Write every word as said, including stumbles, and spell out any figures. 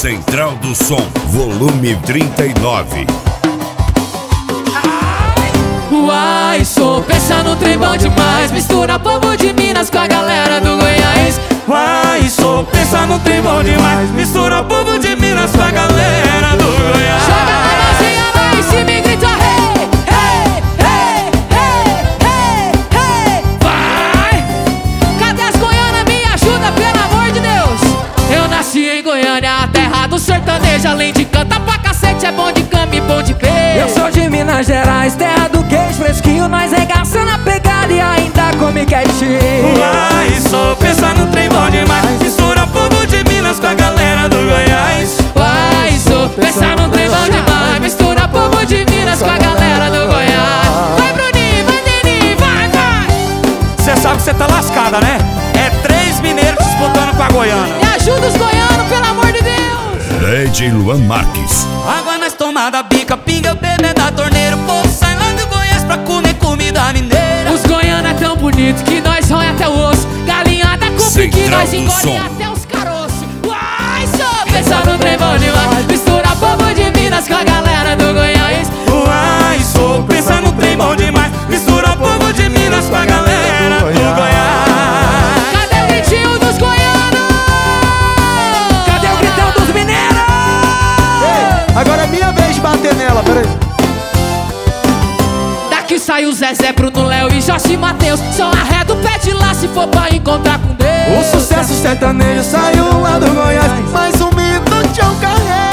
Central do Som, volume trinta e nove. Uai, sou pensando no trem bom demais. Mistura povo de Minas com a galera do Goiás. Uai, sou pensando no trem bom demais. Mistura povo de Minas com a galera do Goiás. Joga a mãozinha lá em cima e grita hey, hey, hey, hey, hey, hey. Vai! Cadê as Goianas? Me ajuda, pelo amor de Deus. Eu nasci em Goiânia, a terra do sertanejo. Além de cantar pra cacete, é bom de cama e bom de beijo. Eu sou de Minas Gerais, terra do queijo fresquinho. Nós regaçando a pegada e ainda come quietinho. Uai, sou pensando no trem bom demais. Mistura povo de Minas com a galera do Goiás. Uai, sou pensando no trem bom demais. Mistura povo de Minas com a galera do Goiás. Vai, Bruninho, vai, Deninho, vai, vai. Cê sabe que cê tá lascada, né? É três mineiros disputando com a Goiânia. Me ajuda os goianos, pelo amor de Deus. Lady Luan Marques. Água nas tomadas, bica, pinga, o bebê da torneira. O povo sai lá do Goiás pra comer comida mineira. Os goianos é tão bonito que nós rói até o osso. Galinhada com piqui, nós engole até os caroços. Uai, só pensando no trem bom demais. Mistura povo de Minas com a galera do Goiás. Uai, sou pensando no trem bom demais. Mistura povo de Minas com a galera do Goiás. Cadê o gritinho dos goianos? Cadê o gritão dos mineiros? Ei, agora é minha vez de bater nela, peraí. Daqui sai o Zezé, Bruno, Léo e Jorge Mateus. Só arreda o pé de lá se for pra encontrar com Deus. O sucesso sertanejo saiu lá do Goiás. Mais um minuto eu carrego.